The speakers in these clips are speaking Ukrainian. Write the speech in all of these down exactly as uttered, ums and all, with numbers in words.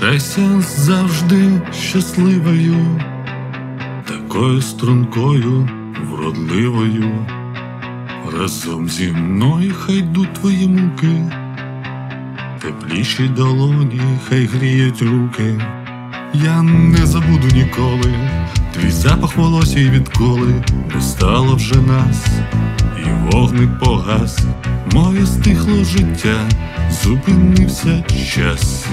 Лишайся завжди щасливою, такою стрункою, вродливою. Разом зі мною хай йдуть твої муки, тепліші долоні хай гріють руки. Я не забуду ніколи твій запах волосся, й відколи не стало вже нас, і вогник погас. Моє стихло життя, зупинився час.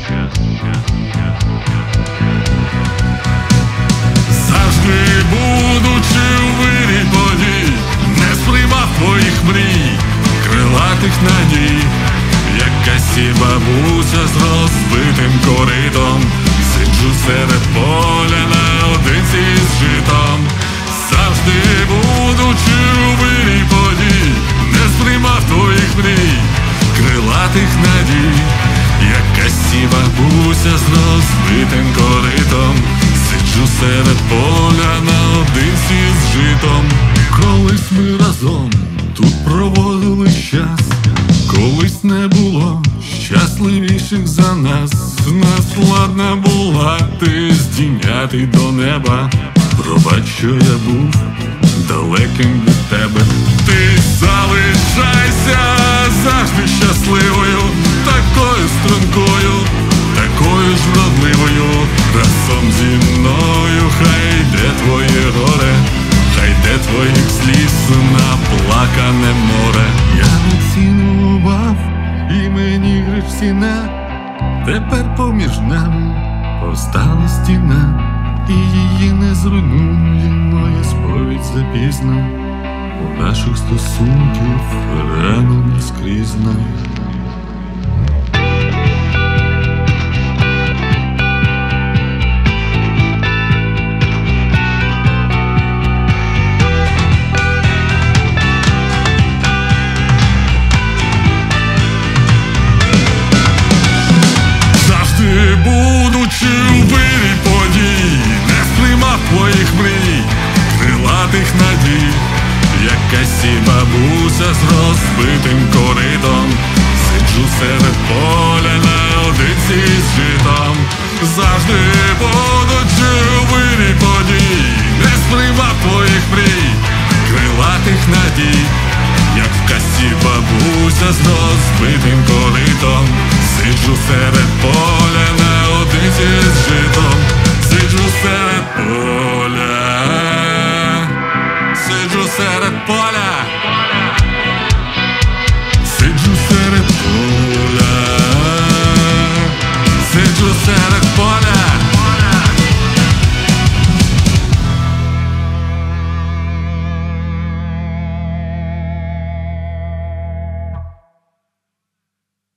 Завжди будучи у вирі подій, не сприймав твоїх мрій, крилатих надій. Якась і бабуся з розбитим коритом, сиджу серед поля наодинці з житом. Завжди будучи у вирі подій, не сприймав твоїх мрій, крилатих надій. Якась і бабуся з розбитим коритом, сиджу серед поля наодинці з житом. Колись ми разом тут проводили час, колись не було щасливіших за нас. Нас ладна була ти здійняти до неба. Пробач, що я був далеким від тебе. Ти залишайся завжди щасливою, такою стрункою, такою ж вродливою. Разом зі мною хай йде твоє горе, хай йде твоїх сліз наплакане море. Я не цінував і мені гриш ціна, тепер поміж нами повстала стіна, і її не зруйнує моя сповідь запізна. У наших стосунків рана наскрізна. Будучи у вирі подій, не сприймав твоїх мрій, крилатих надій. Якась і бабуся з розбитим коритом, сиджу серед поля наодинці з житом. Завжди будучи у вирі подій, не сприймав твоїх мрій, крилатих надій. Як в казці бабуся з розбитим коритом,